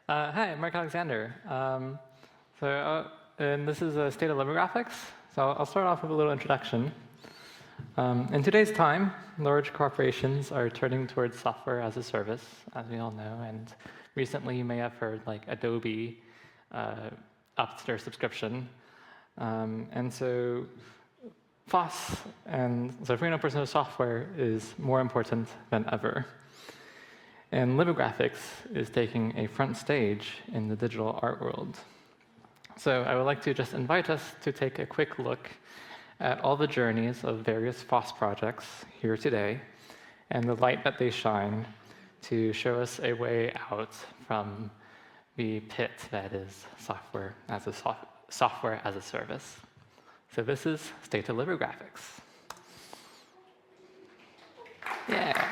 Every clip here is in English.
Hi, I'm Mark Alexander. And this is a State of Libographics. So I'll start off with a little introduction. In today's time, large corporations are turning towards software as a service, as we all know. And recently, you may have heard like Adobe upped their subscription. And so FOSS and so free and open personal software is more important than ever. And Libographics is taking a front stage in the digital art world. So I would like to just invite us to take a quick look at all the journeys of various FOSS projects here today and the light that they shine to show us a way out from the pit that is software as a service. So this is State of Libographics. Yeah.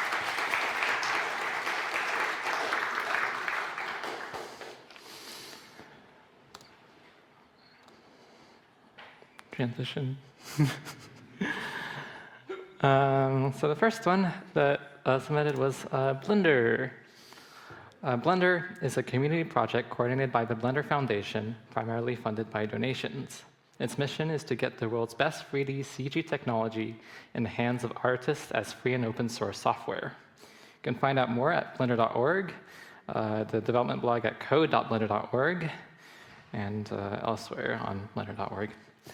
Transition. So the first one that submitted was Blender. Blender is a community project coordinated by the Blender Foundation, primarily funded by donations. Its mission is to get the world's best 3D CG technology in the hands of artists as free and open source software. You can find out more at blender.org, the development blog at code.blender.org, and elsewhere on blender.org.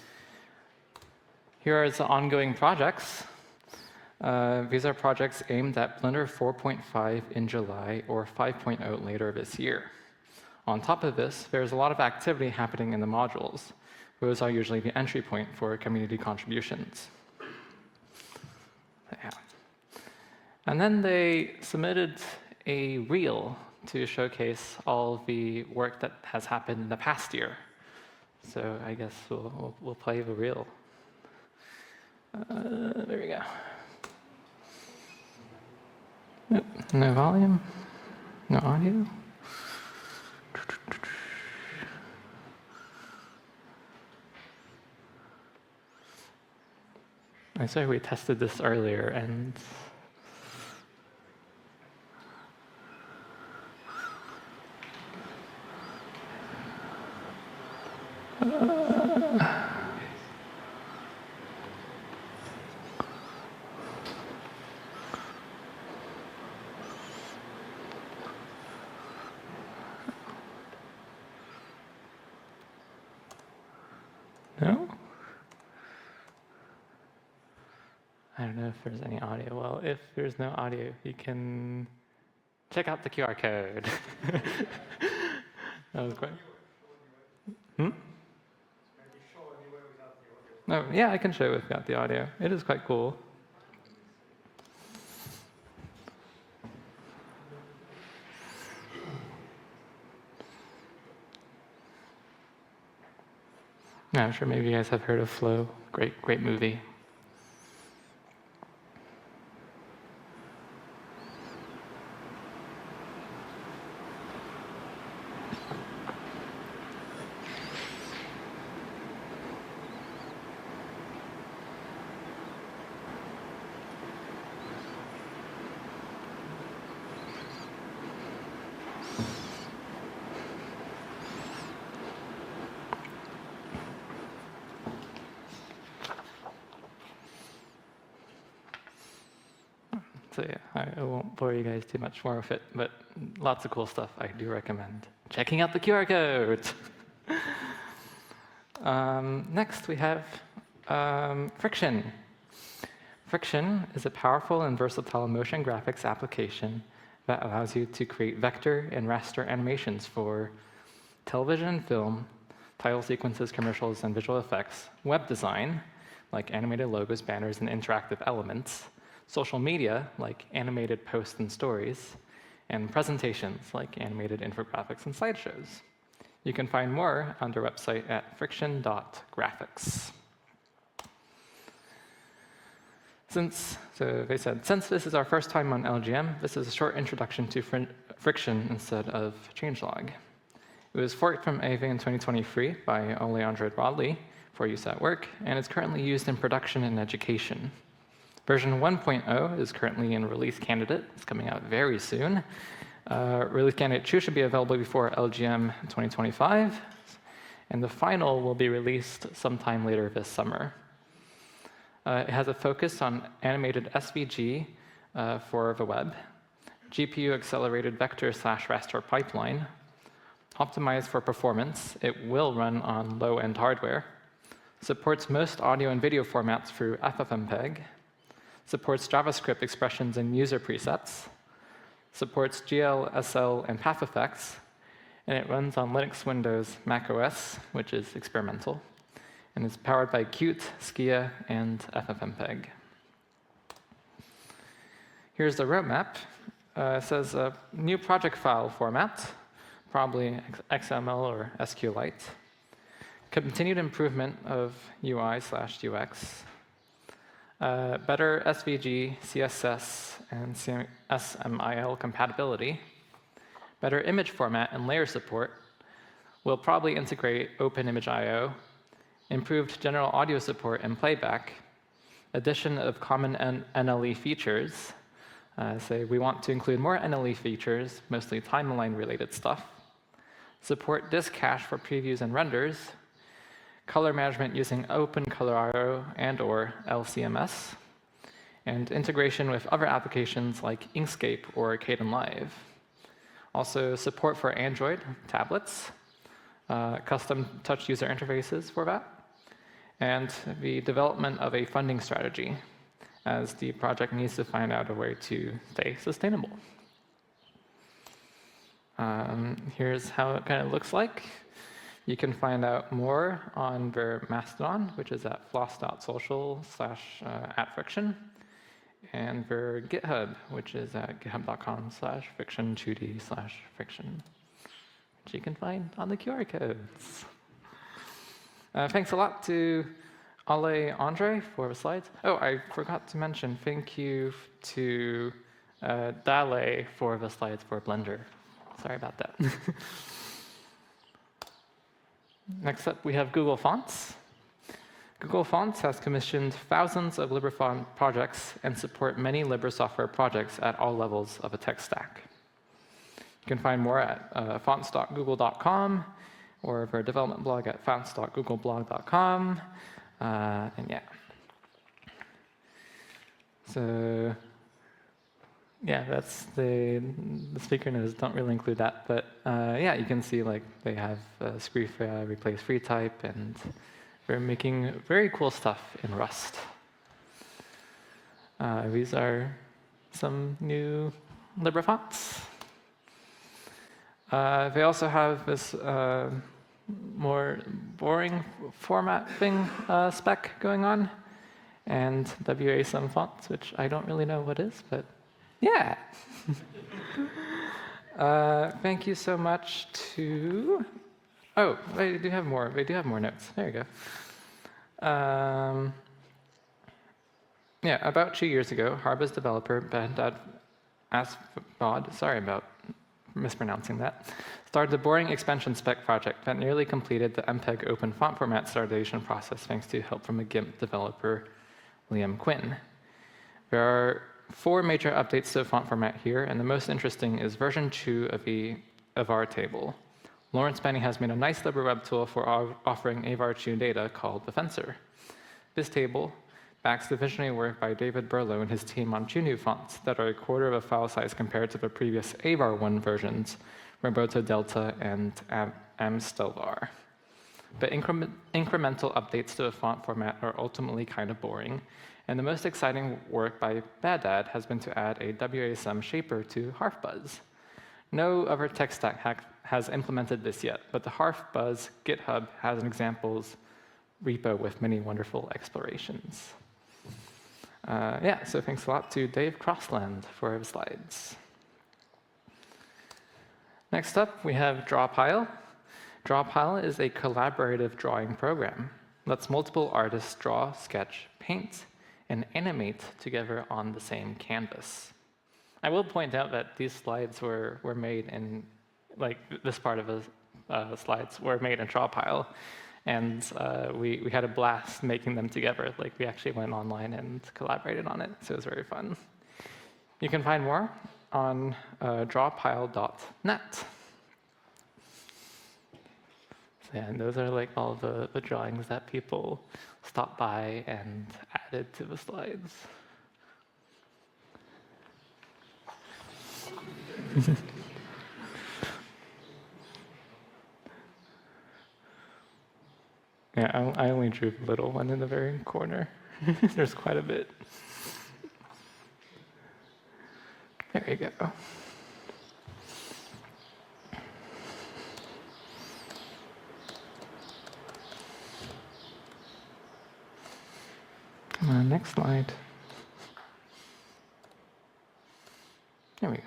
Here are the ongoing projects. These are projects aimed at Blender 4.5 in July or 5.0 later this year. On top of this, there's a lot of activity happening in the modules. Those are usually the entry point for community contributions. Yeah. And then they submitted a reel to showcase all the work that has happened in the past year. So I guess we'll play the reel. There we go. Nope, no volume, no audio. I say we tested this earlier, and no? I don't know if there's any audio. Well, if there's no audio, you can check out the QR code. That was great. No, yeah, I can show without the audio. It is quite cool. I'm sure maybe you guys have heard of Flow. Great movie. So yeah, I won't bore you guys too much more with it, but lots of cool stuff. I do recommend checking out the QR code. Next, we have Friction. Friction is a powerful and versatile motion graphics application that allows you to create vector and raster animations for television and film, title sequences, commercials, and visual effects, web design, like animated logos, banners, and interactive elements, social media, like animated posts and stories, and presentations, like animated infographics and slideshows. You can find more on their website at friction.graphics. Since this is our first time on LGM, this is a short introduction to Friction instead of changelog. It was forked from AVE in 2023 by Ole André Rodley for use at work, and is currently used in production and education. Version 1.0 is currently in release candidate. It's coming out very soon. Release candidate 2 should be available before LGM 2025, and the final will be released sometime later this summer. It has a focus on animated SVG for the web, GPU-accelerated vector/raster pipeline, optimized for performance. It will run on low-end hardware, supports most audio and video formats through FFmpeg, supports JavaScript expressions and user presets, supports GL, SL, and path effects, and it runs on Linux, Windows, Mac OS, which is experimental, and is powered by Qt, Skia, and FFmpeg. Here's the roadmap. It says a new project file format, probably XML or SQLite, continued improvement of UI/UX, better SVG, CSS, and SMIL compatibility, better image format and layer support, will probably integrate OpenImageIO, improved general audio support and playback, addition of common NLE features. Say we want to include more NLE features, mostly timeline-related stuff, support disk cache for previews and renders, color management using OpenColorIO and/or LCMS, and integration with other applications like Inkscape or Kdenlive. Also, support for Android tablets, custom touch user interfaces for that, and the development of a funding strategy, as the project needs to find out a way to stay sustainable. Here's how it kind of looks like. You can find out more on their Mastodon, which is at floss.social/@friction, and their GitHub, which is at github.com/friction2d/friction, which you can find on the QR codes. Thanks a lot to Ale Andre for the slides. Oh, I forgot to mention, thank you to Dale for the slides for Blender. Sorry about that. Next up, we have Google Fonts. Google Fonts has commissioned thousands of LibreFont projects and support many LibreSoftware projects at all levels of a tech stack. You can find more at fonts.google.com or their development blog at fonts.googleblog.com. And yeah. So yeah, that's the speaker notes don't really include that, but yeah, you can see like they have Scripha replace FreeType, and they're making very cool stuff in Rust. These are some new LibreFonts. They also have this more boring format thing spec going on, and WASM fonts, which I don't really know what is, but yeah. Thank you so much to... Oh, they do have more. They do have more notes. There you go. Yeah, about 2 years ago, Harba's developer, Behdad Asfad, sorry about mispronouncing that, started a boring expansion spec project that nearly completed the MPEG open font format standardization process thanks to help from a GIMP developer, Liam Quinn. There are 4 major updates to the font format here, and the most interesting is version 2 of our table. Lawrence Benny has made a nice LibreWeb tool for offering AVAR2 data called the Fencer. This table backs the visionary work by David Berlow and his team on 2 new fonts that are a quarter of a file size compared to the previous AVAR1 versions, Roberto Delta and Amstelvar. But incremental updates to the font format are ultimately kind of boring, and the most exciting work by Behdad has been to add a WASM shaper to Harfbuzz. No other tech stack has implemented this yet, but the Harfbuzz GitHub has an examples repo with many wonderful explorations. Yeah, so thanks a lot to Dave Crossland for his slides. Next up, we have Drawpile. Drawpile is a collaborative drawing program. Lets multiple artists draw, sketch, paint, and animate together on the same canvas. I will point out that these slides were made in, like this part of the slides were made in Drawpile. And we had a blast making them together. Like we actually went online and collaborated on it, so it was very fun. You can find more on drawpile.net. So yeah, and those are like all the drawings that people stopped by and added to the slides. Yeah, I only drew the little one in the very corner. There's quite a bit. There you go. Come on, next slide. There we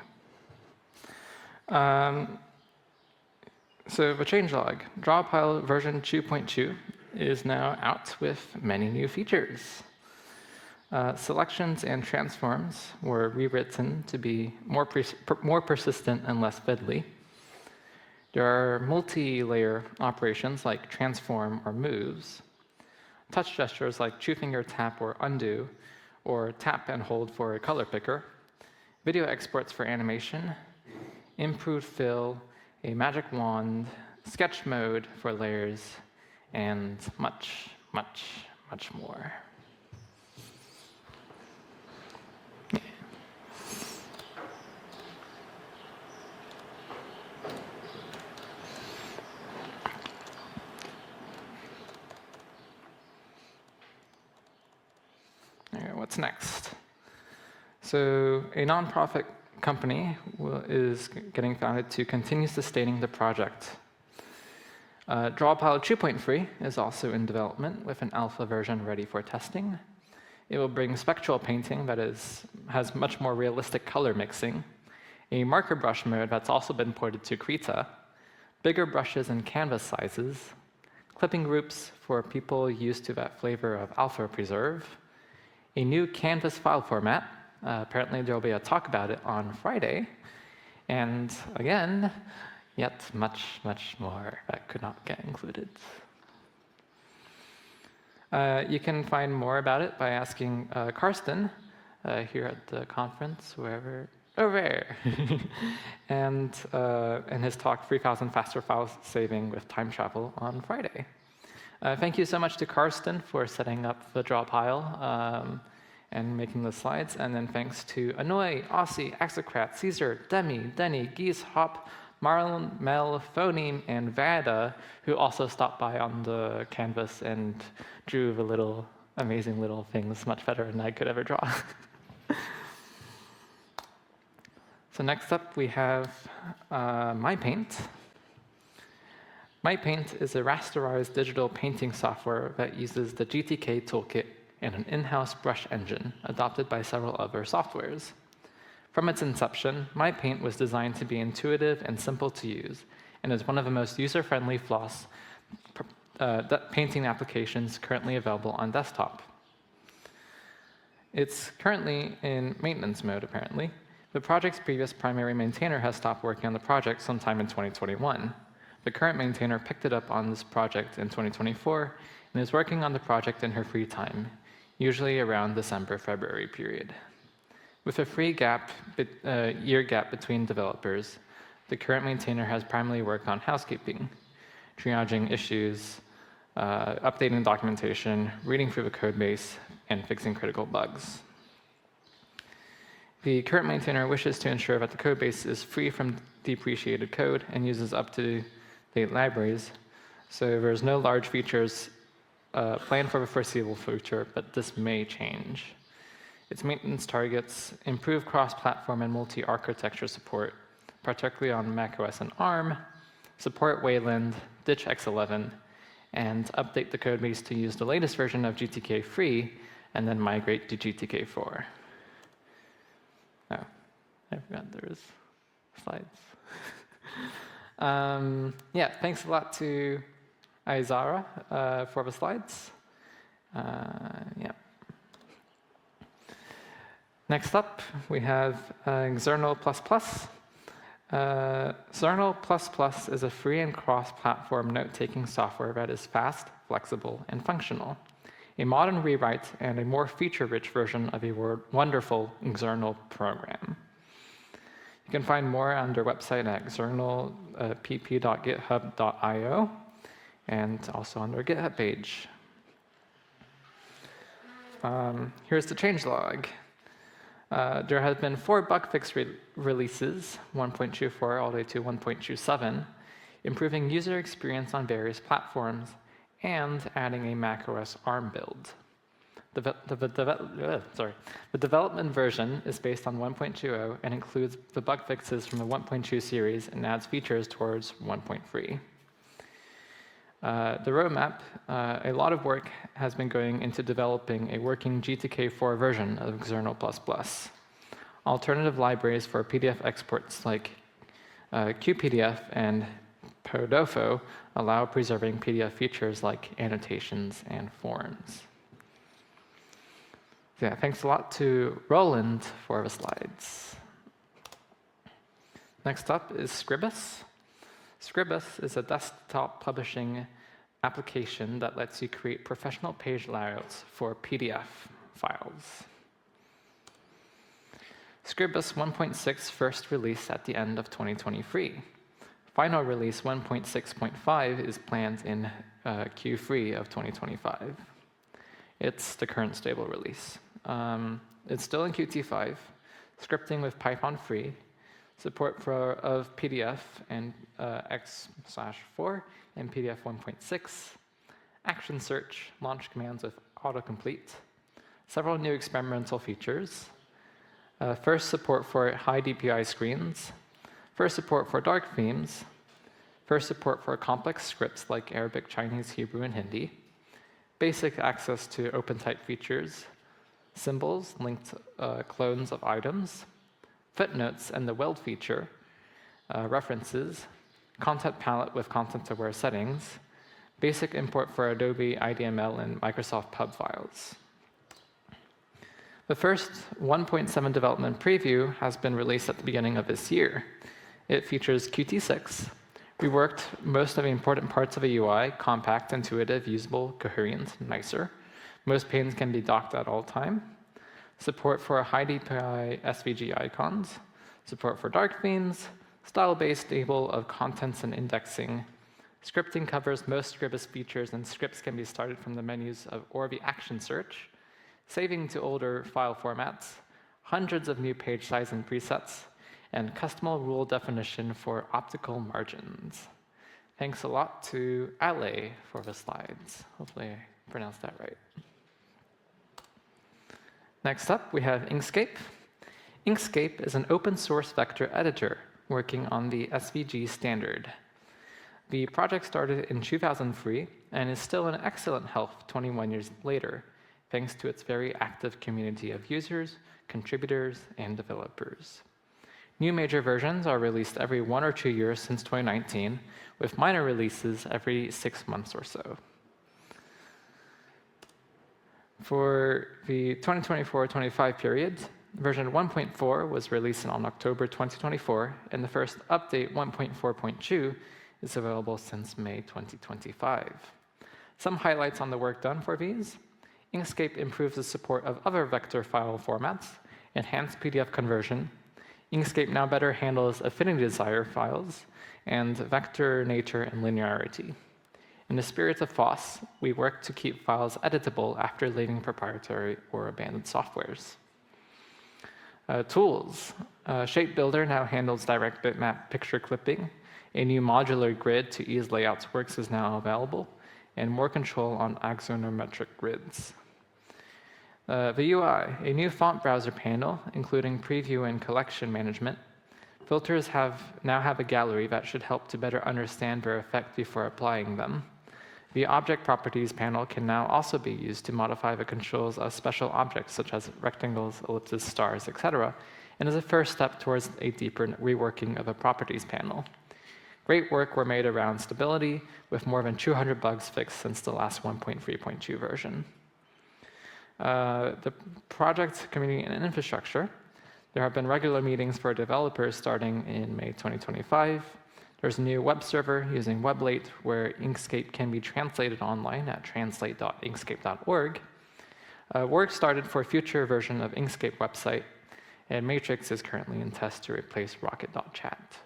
go. So the changelog, Drawpile version 2.2 is now out with many new features. Selections and transforms were rewritten to be more persistent and less fiddly. There are multi-layer operations like transform or moves, touch gestures like two-finger tap or undo, or tap and hold for a color picker, video exports for animation, improved fill, a magic wand, sketch mode for layers, and much, much, much more. Yeah. Okay, what's next? So a nonprofit company is getting founded to continue sustaining the project. Drawpile 2.3 is also in development with an alpha version ready for testing. It will bring spectral painting that has much more realistic color mixing, a marker brush mode that's also been ported to Krita, bigger brushes and canvas sizes, clipping groups for people used to that flavor of alpha preserve, a new canvas file format. Apparently there will be a talk about it on Friday, and again, yet much, much more that could not get included. You can find more about it by asking Karsten here at the conference, wherever, over there, and in his talk, 3,000 Faster File Saving with Time Travel on Friday. Thank you so much to Karsten for setting up the Drawpile and making the slides, and then thanks to Annoy, Aussie, Exocrat, Caesar, Demi, Denny, Geese, Hop, Marlon, Mel, Phoneme, and Vada, who also stopped by on the canvas and drew the little amazing little things much better than I could ever draw. So next up we have MyPaint. MyPaint is a rasterized digital painting software that uses the GTK toolkit and an in-house brush engine adopted by several other softwares. From its inception, MyPaint was designed to be intuitive and simple to use, and is one of the most user-friendly floss painting applications currently available on desktop. It's currently in maintenance mode, apparently. The project's previous primary maintainer has stopped working on the project sometime in 2021. The current maintainer picked it up on this project in 2024 and is working on the project in her free time, usually around December-February period. With a year gap between developers, the current maintainer has primarily worked on housekeeping, triaging issues, updating documentation, reading through the code base, and fixing critical bugs. The current maintainer wishes to ensure that the code base is free from depreciated code and uses up-to-date libraries, so there's no large features planned for the foreseeable future, but this may change. Its maintenance targets improve cross-platform and multi-architecture support, particularly on macOS and ARM, support Wayland, ditch X11, and update the codebase to use the latest version of GTK3 and then migrate to GTK4. Oh, I forgot there was slides. Yeah, thanks a lot to Aizara for the slides. Yeah. Next up, we have Xernal++. Xernal++ is a free and cross-platform note-taking software that is fast, flexible, and functional. A modern rewrite and a more feature-rich version of a wonderful Xernal program. You can find more on their website at xernalpp.github.io and also on their GitHub page. Here's the changelog. There have been 4 bug fix releases, 1.24 all the way to 1.27, improving user experience on various platforms and adding a macOS ARM build. The development version is based on 1.20 and includes the bug fixes from the 1.2 series and adds features towards 1.3. The roadmap, a lot of work has been going into developing a working GTK4 version of Xernal++. Alternative libraries for PDF exports like QPDF and Podofo allow preserving PDF features like annotations and forms. Yeah, thanks a lot to Roland for the slides. Next up is Scribus. Scribus is a desktop publishing application that lets you create professional page layouts for PDF files. Scribus 1.6 first released at the end of 2023. Final release 1.6.5 is planned in Q3 of 2025. It's the current stable release. It's still in Qt5, scripting with Python 3, support of PDF and X/4 and PDF 1.6, action search, launch commands with autocomplete, several new experimental features, first support for high DPI screens, first support for dark themes, first support for complex scripts like Arabic, Chinese, Hebrew, and Hindi, basic access to OpenType features, symbols, linked clones of items, footnotes and the weld feature, references, content palette with content-aware settings, basic import for Adobe IDML and Microsoft Pub files. The first 1.7 development preview has been released at the beginning of this year. It features Qt6, reworked most of the important parts of a UI, compact, intuitive, usable, coherent, nicer. Most panes can be docked at all time. Support for high DPI SVG icons. Support for dark themes. Style-based table of contents and indexing. Scripting covers most Scribus features, and scripts can be started from the menus or the action search. Saving to older file formats. Hundreds of new page size and presets. And custom rule definition for optical margins. Thanks a lot to Ale for the slides. Hopefully I pronounced that right. Next up, we have Inkscape. Inkscape is an open source vector editor working on the SVG standard. The project started in 2003 and is still in excellent health 21 years later, thanks to its very active community of users, contributors, and developers. New major versions are released every 1 or 2 years since 2019, with minor releases every 6 months or so. For the 2024-25 period, version 1.4 was released on October 2024, and the first update, 1.4.2, is available since May 2025. Some highlights on the work done for these. Inkscape improves the support of other vector file formats, enhanced PDF conversion. Inkscape now better handles affinity desire files, and vector nature and linearity. In the spirit of FOSS, we work to keep files editable after leaving proprietary or abandoned softwares. Tools. Shape Builder now handles direct bitmap picture clipping. A new modular grid to ease layouts works is now available, and more control on axonometric grids. The UI, a new font browser panel, including preview and collection management. Filters now have a gallery that should help to better understand their effect before applying them. The Object Properties panel can now also be used to modify the controls of special objects such as rectangles, ellipses, stars, etc., and is a first step towards a deeper reworking of a Properties panel. Great work were made around stability, with more than 200 bugs fixed since the last 1.3.2 version. The project, community, and infrastructure. There have been regular meetings for developers starting in May 2025. There's a new web server using Weblate where Inkscape can be translated online at translate.inkscape.org. Work started for a future version of Inkscape website, and Matrix is currently in test to replace Rocket.chat.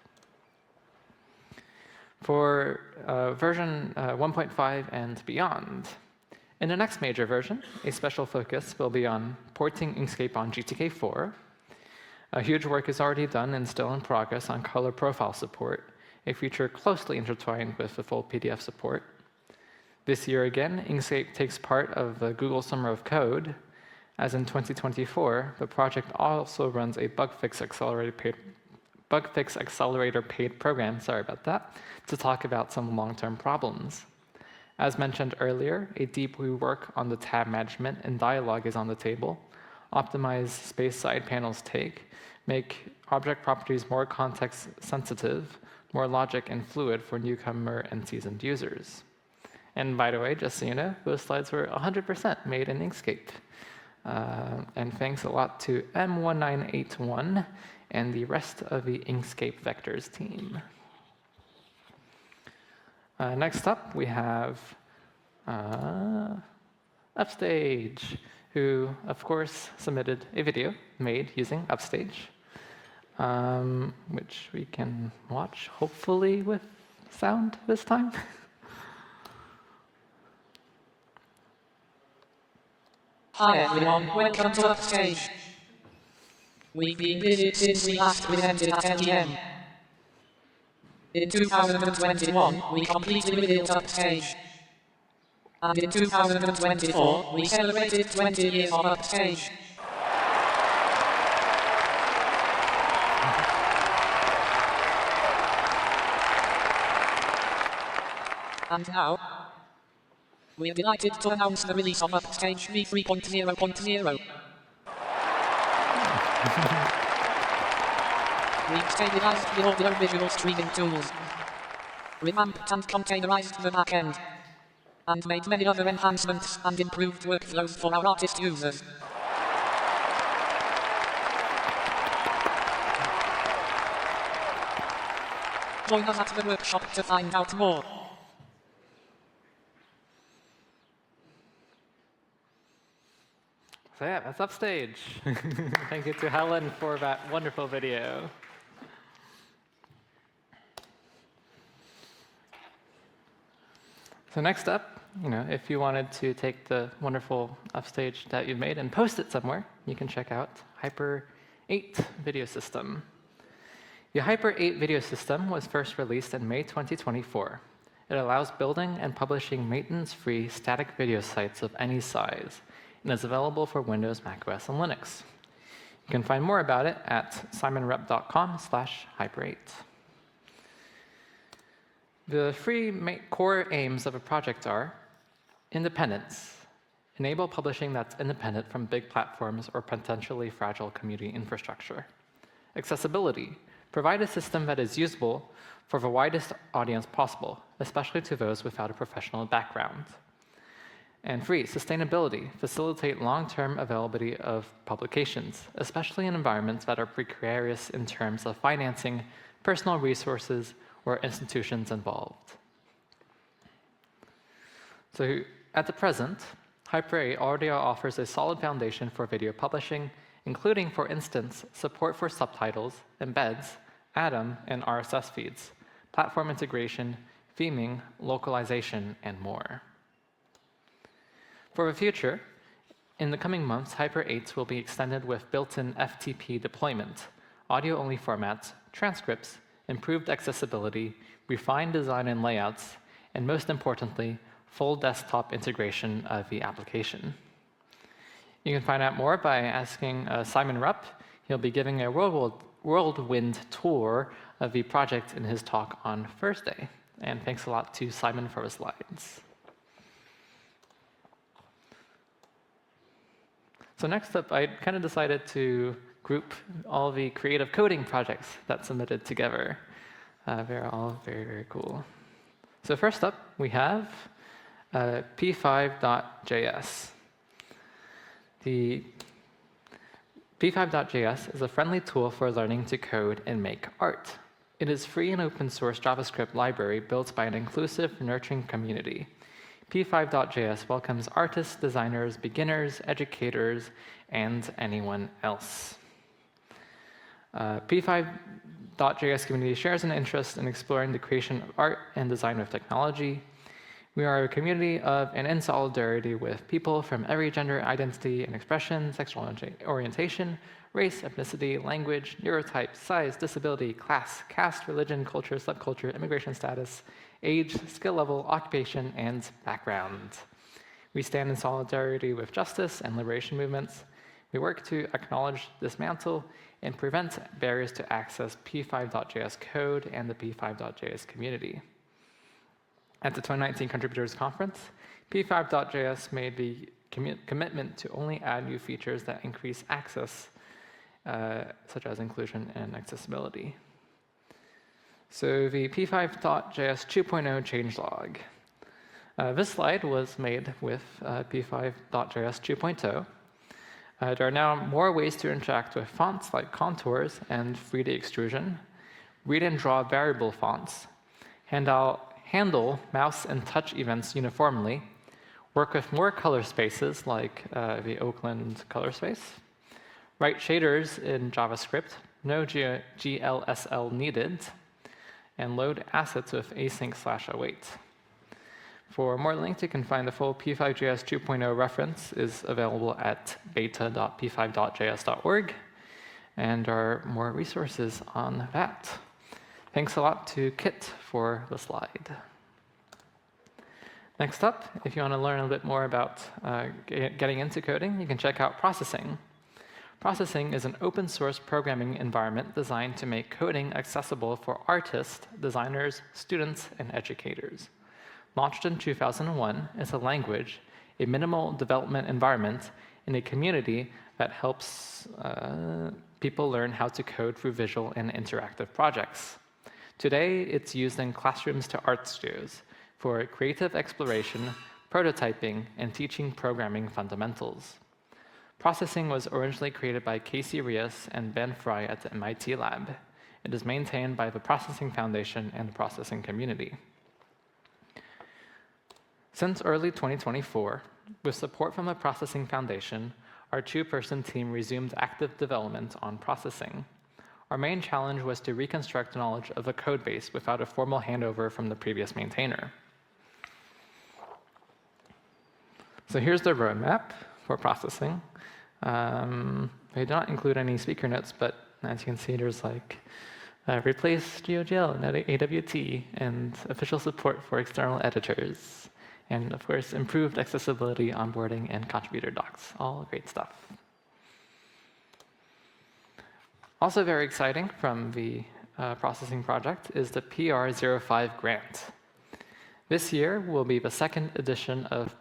For version 1.5 and beyond, in the next major version, a special focus will be on porting Inkscape on GTK4. A huge work is already done and still in progress on color profile support, a feature closely intertwined with the full PDF support. This year again, Inkscape takes part of the Google Summer of Code. As in 2024, the project also runs a bug fix accelerator paid program, sorry about that, to talk about some long-term problems. As mentioned earlier, a deep rework on the tab management and dialog is on the table. Optimize space side panels make object properties more context sensitive, more logic and fluid for newcomer and seasoned users. And by the way, just so you know, those slides were 100% made in Inkscape. And thanks a lot to M1981 and the rest of the Inkscape Vectors team. Next up, we have Upstage, who, of course, submitted a video made using Upstage, which we can watch, hopefully with sound this time. Hi everyone, welcome to Upstage. We've been busy since we last presented at LEM. In 2021, we completely rebuilt Upstage. And in 2024, we celebrated 20 years of Upstage. And now, we're delighted to announce the release of Upstage v3.0.0. We've stabilized the audio-visual streaming tools, revamped and containerized the backend, and made many other enhancements and improved workflows for our artist users. Join us at the workshop to find out more. So yeah, that's Upstage. Thank you to Helen for that wonderful video. So next up, if you wanted to take the wonderful Upstage that you've made and post it somewhere, you can check out Hyper 8 Video System. The Hyper 8 Video System was first released in May 2024. It allows building and publishing maintenance-free static video sites of any size, and is available for Windows, macOS, and Linux. You can find more about it at simonrep.com/hyper8. The three core aims of a project are independence. Enable publishing that's independent from big platforms or potentially fragile community infrastructure. Accessibility. Provide a system that is usable for the widest audience possible, especially to those without a professional background. And 3, sustainability. Facilitate long-term availability of publications, especially in environments that are precarious in terms of financing, personal resources, or institutions involved. So at the present, Hyper 8 already offers a solid foundation for video publishing, including, for instance, support for subtitles, embeds, Atom, and RSS feeds, platform integration, theming, localization, and more. For the future, in the coming months, Hyper 8 will be extended with built-in FTP deployment, audio-only formats, transcripts, improved accessibility, refined design and layouts, and most importantly, full desktop integration of the application. You can find out more by asking Simon Rupp. He'll be giving a whirlwind tour of the project in his talk on Thursday. And thanks a lot to Simon for his slides. So next up, I kind of decided to group all the creative coding projects that submitted together. They're all very, very cool. So first up, we have p5.js. The p5.js is a friendly tool for learning to code and make art. It is free and open source JavaScript library built by an inclusive, nurturing community. p5.js welcomes artists, designers, beginners, educators, and anyone else. P5.js community shares an interest in exploring the creation of art and design with technology. We are a community of and in solidarity with people from every gender identity and expression, sexual orientation, race, ethnicity, language, neurotype, size, disability, class, caste, religion, culture, subculture, immigration status, age, skill level, occupation, and background. We stand in solidarity with justice and liberation movements. We work to acknowledge, dismantle, and prevent barriers to access P5.js code and the P5.js community. At the 2019 Contributors Conference, P5.js made the commitment to only add new features that increase access, such as inclusion and accessibility. So the P5.js 2.0 changelog. This slide was made with P5.js 2.0. There are now more ways to interact with fonts like contours and 3D extrusion, read and draw variable fonts, handle mouse and touch events uniformly, work with more color spaces like the Oakland color space, write shaders in JavaScript, no GLSL needed, and load assets with async/await. For more links, you can find the full P5.js 2.0 reference is available at beta.p5.js.org, and there are more resources on that. Thanks a lot to Kit for the slide. Next up, if you want to learn a bit more about getting into coding, you can check out Processing. Processing is an open source programming environment designed to make coding accessible for artists, designers, students, and educators. Launched in 2001, it's a language, a minimal development environment, and a community that helps people learn how to code through visual and interactive projects. Today, it's used in classrooms to art studios for creative exploration, prototyping, and teaching programming fundamentals. Processing was originally created by Casey Rias and Ben Fry at the MIT lab. It is maintained by the Processing Foundation and the Processing community. Since early 2024, with support from the Processing Foundation, our two-person team resumed active development on processing. Our main challenge was to reconstruct knowledge of a code base without a formal handover from the previous maintainer. So here's the roadmap for processing. We do not include any speaker notes, but as you can see, there's like replace GeoGL and AWT, and official support for external editors. And of course, improved accessibility, onboarding, and contributor docs. All great stuff. Also very exciting from the processing project is the PR05 grant. This year will be the second edition of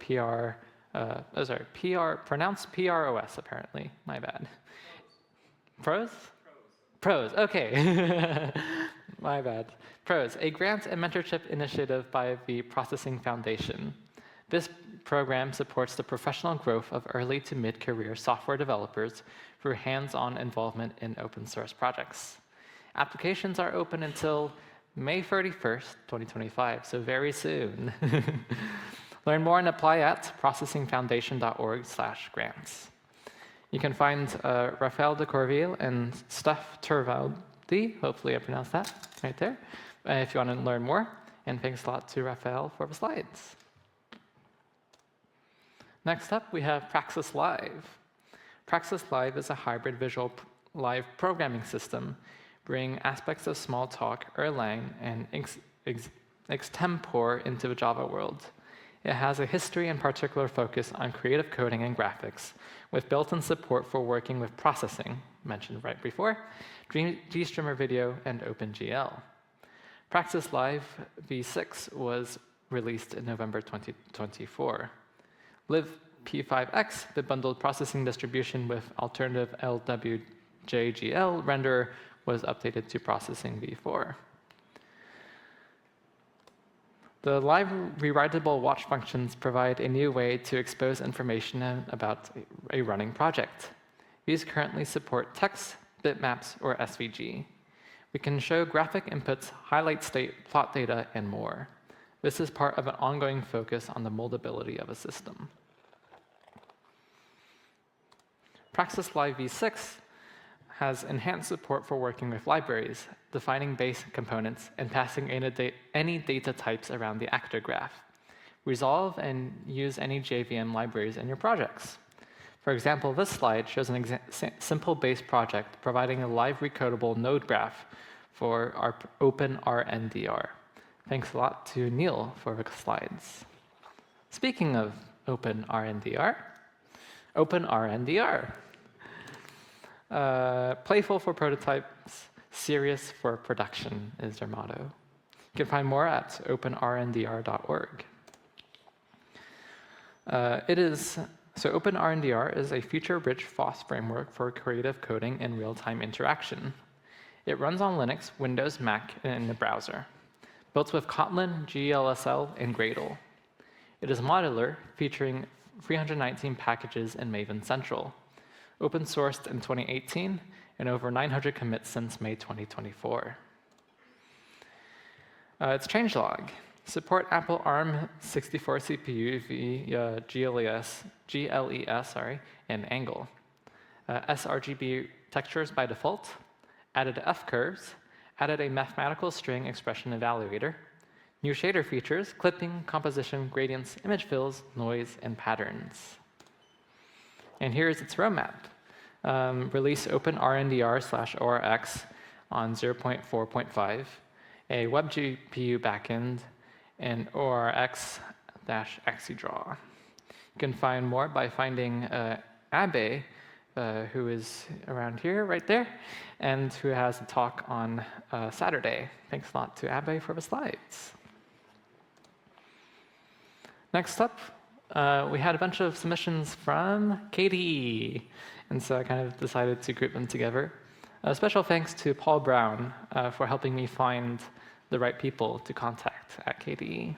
pronounced PROS apparently, my bad. Pros? Pros, okay. My bad. PROS, a grant and mentorship initiative by the Processing Foundation. This program supports the professional growth of early to mid-career software developers through hands-on involvement in open source projects. Applications are open until May 31st, 2025, so very soon. Learn more and apply at processingfoundation.org/grants. You can find Raphael de Corville and Steph Turvaldi, hopefully I pronounced that right there, if you want to learn more. And thanks a lot to Raphael for the slides. Next up, we have Praxis Live. Praxis Live is a hybrid visual live programming system, bringing aspects of Smalltalk, Erlang, and Extempore into the Java world. It has a history and particular focus on creative coding and graphics, with built-in support for working with processing, mentioned right before, GStreamer Video, and OpenGL. Praxis Live v6 was released in November 2024. libp5x, the bundled processing distribution with alternative LWJGL renderer, was updated to processing v4. The live rewritable watch functions provide a new way to expose information about a running project. These currently support text, bitmaps, or SVG. We can show graphic inputs, highlight state, plot data, and more. This is part of an ongoing focus on the moldability of a system. Praxis Live v6 has enhanced support for working with libraries, defining base components, and passing any data types around the actor graph. Resolve and use any JVM libraries in your projects. For example, this slide shows an simple base project providing a live recodable node graph for our OpenRNDR. Thanks a lot to Neil for the slides. Speaking of OpenRNDR, playful for prototypes, serious for production is their motto. You can find more at openrndr.org. OpenRNDR is a feature-rich FOSS framework for creative coding and real-time interaction. It runs on Linux, Windows, Mac, and in the browser. Built with Kotlin, GLSL, and Gradle. It is modular, featuring 319 packages in Maven Central. Open sourced in 2018, and over 900 commits since May 2024. Its changelog. Support Apple ARM64 CPU via GLES, and Angle. sRGB textures by default. Added F-curves. Added a mathematical string expression evaluator. New shader features, clipping, composition, gradients, image fills, noise, and patterns. And here's its roadmap. Release OpenRNDR/ORX on 0.4.5, a WebGPU backend, and ORX-Xedraw. You can find more by finding Abe, who is around here, right there, and who has a talk on Saturday. Thanks a lot to Abe for the slides. Next up, we had a bunch of submissions from KDE, and so I kind of decided to group them together. Special thanks to Paul Brown for helping me find the right people to contact at KDE.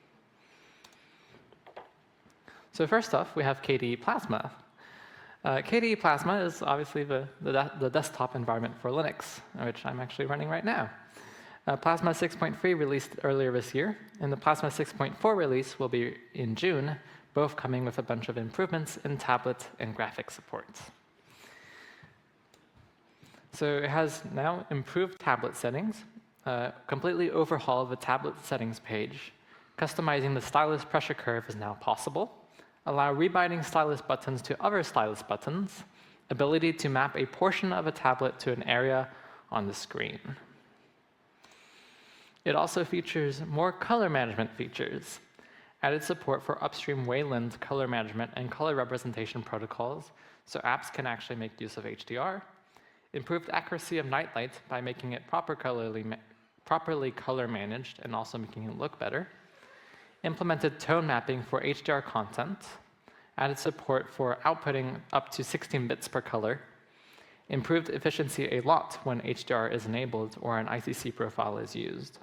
So first off, we have KDE Plasma. KDE Plasma is obviously the desktop environment for Linux, which I'm actually running right now. Plasma 6.3 released earlier this year, and the Plasma 6.4 release will be in June, both coming with a bunch of improvements in tablet and graphic support. So it has now improved tablet settings, completely overhauled the tablet settings page. Customizing the stylus pressure curve is now possible. Allow rebinding stylus buttons to other stylus buttons. Ability to map a portion of a tablet to an area on the screen. It also features more color management features. Added support for upstream Wayland color management and color representation protocols, so apps can actually make use of HDR. Improved accuracy of nightlight by making it properly color managed and also making it look better. Implemented tone mapping for HDR content. Added support for outputting up to 16 bits per color. Improved efficiency a lot when HDR is enabled or an ICC profile is used.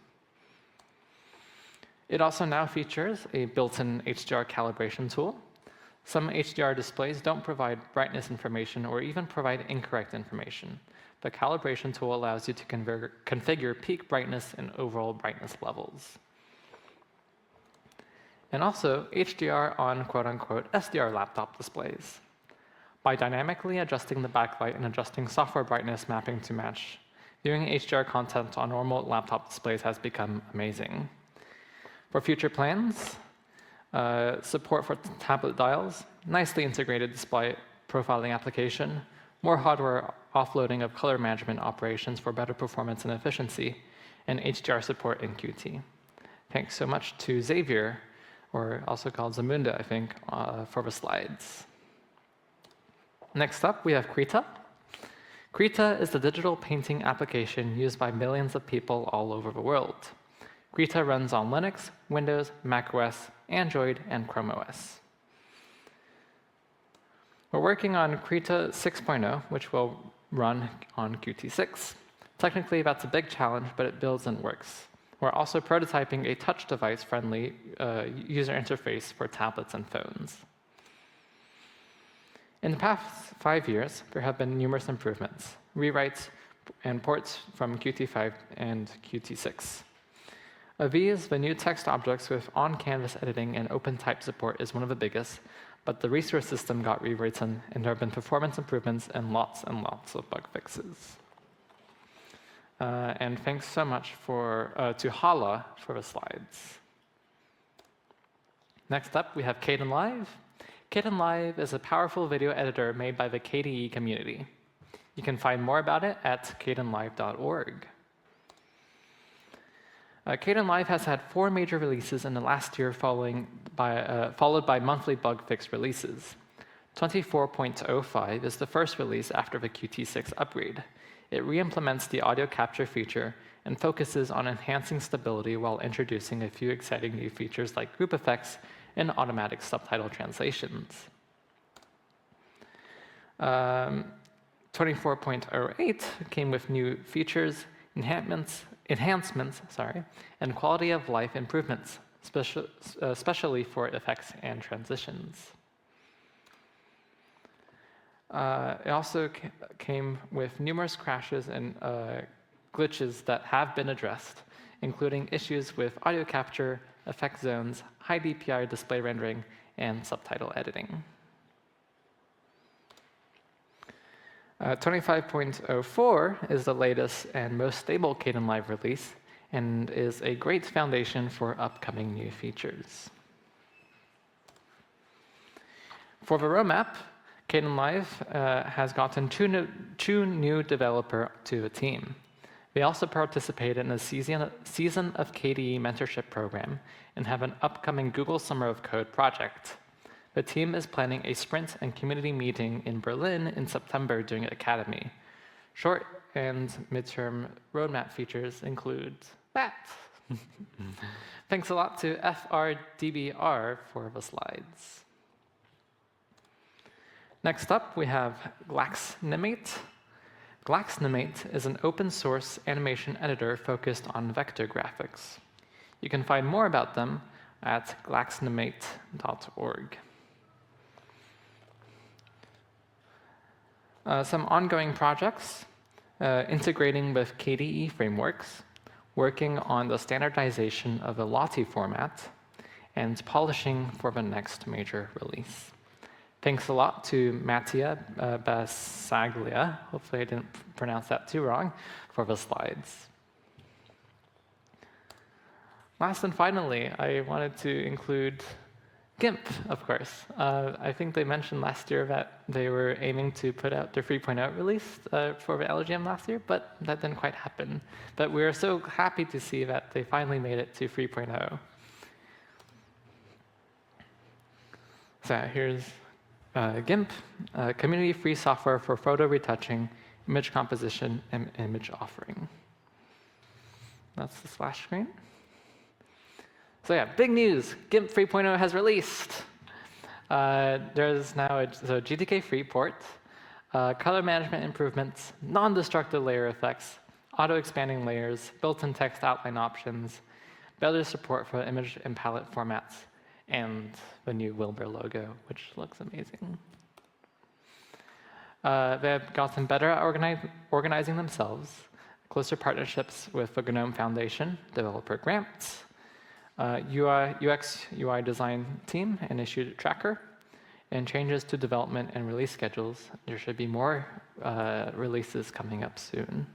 It also now features a built-in HDR calibration tool. Some HDR displays don't provide brightness information or even provide incorrect information. The calibration tool allows you to configure peak brightness and overall brightness levels. And also HDR on quote-unquote SDR laptop displays. By dynamically adjusting the backlight and adjusting software brightness mapping to match, viewing HDR content on normal laptop displays has become amazing. For future plans, support for tablet dials, nicely integrated display profiling application, more hardware offloading of color management operations for better performance and efficiency, and HDR support in Qt. Thanks so much to Xavier, or also called Zamunda, I think, for the slides. Next up, we have Krita. Krita is the digital painting application used by millions of people all over the world. Krita runs on Linux, Windows, macOS, Android, and Chrome OS. We're working on Krita 6.0, which will run on Qt 6. Technically, that's a big challenge, but it builds and works. We're also prototyping a touch device-friendly user interface for tablets and phones. In the past 5 years, there have been numerous improvements, rewrites, and ports from Qt 5 and Qt 6. Of these, the new text objects with on-canvas editing and OpenType support is one of the biggest, but the resource system got rewritten, and there have been performance improvements and lots of bug fixes. And thanks so much to Hala for the slides. Next up, we have Kdenlive. Kdenlive is a powerful video editor made by the KDE community. You can find more about it at kdenlive.org. Kdenlive has had 4 major releases in the last year, followed by monthly bug fix releases. 24.05 is the first release after the Qt6 upgrade. It re-implements the audio capture feature and focuses on enhancing stability while introducing a few exciting new features like group effects and automatic subtitle translations. 24.08 came with new features, enhancements, and quality of life improvements, especially for effects and transitions. It also came with numerous crashes and glitches that have been addressed, including issues with audio capture, effect zones, high DPI display rendering, and subtitle editing. 25.04 is the latest and most stable Kdenlive release and is a great foundation for upcoming new features. For the roadmap, Kdenlive has gotten two new developers to the team. They also participated in a season of KDE mentorship program and have an upcoming Google Summer of Code project. The team is planning a sprint and community meeting in Berlin in September during Academy. Short and midterm roadmap features include that. Thanks a lot to FRDBR for the slides. Next up, we have Glaxnimate. Glaxnimate is an open source animation editor focused on vector graphics. You can find more about them at glaxnimate.org. Some ongoing projects, integrating with KDE frameworks, working on the standardization of the Lottie format, and polishing for the next major release. Thanks a lot to Mattia Bassaglia, hopefully I didn't pronounce that too wrong, for the slides. Last and finally, I wanted to include GIMP, of course. I think they mentioned last year that they were aiming to put out their 3.0 release for the LGM last year, but that didn't quite happen. But we're so happy to see that they finally made it to 3.0. So here's GIMP, community-free software for photo retouching, image composition, and image offering. That's the splash screen. So yeah, big news. GIMP 3.0 has released. There's now a GTK-free port, color management improvements, non-destructive layer effects, auto-expanding layers, built-in text outline options, better support for image and palette formats, and the new Wilbur logo, which looks amazing. They've gotten better at organizing themselves, closer partnerships with the GNOME Foundation, developer grants, UX UI design team, and issue tracker, and changes to development and release schedules. There should be more releases coming up soon.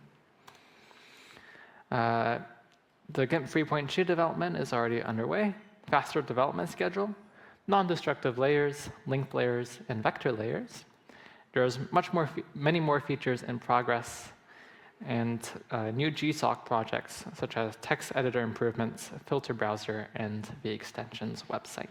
The GIMP 3.2 development is already underway. Faster development schedule, non-destructive layers, linked layers, and vector layers. There's many more features in progress, and new GSOC projects such as text editor improvements, filter browser, and the extensions website.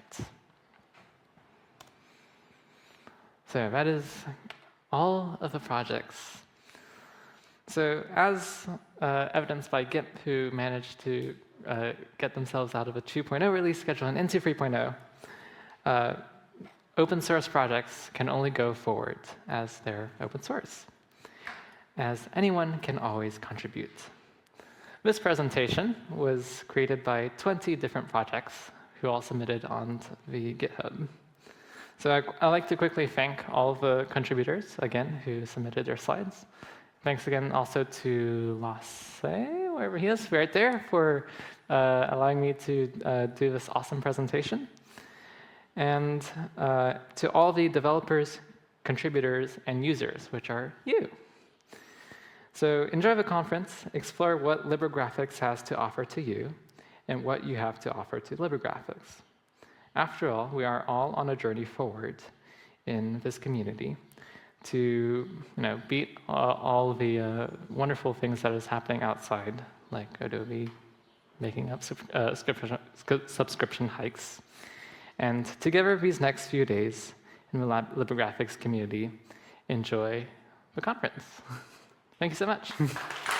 So that is all of the projects. So as evidenced by GIMP, who managed to get themselves out of a 2.0 release schedule and into 3.0, open source projects can only go forward as they're open source, as anyone can always contribute. This presentation was created by 20 different projects who all submitted on the GitHub. So I'd like to quickly thank all of the contributors, again, who submitted their slides. Thanks again also to Lasse, wherever he is, right there, for allowing me to do this awesome presentation. and to all the developers, contributors, and users, which are you. So enjoy the conference, explore what LibreGraphics has to offer to you, and what you have to offer to LibreGraphics. After all, we are all on a journey forward in this community to beat all the wonderful things that is happening outside, like Adobe making up subscription hikes. And together these next few days in the LibreGraphics community, enjoy the conference. Thank you so much.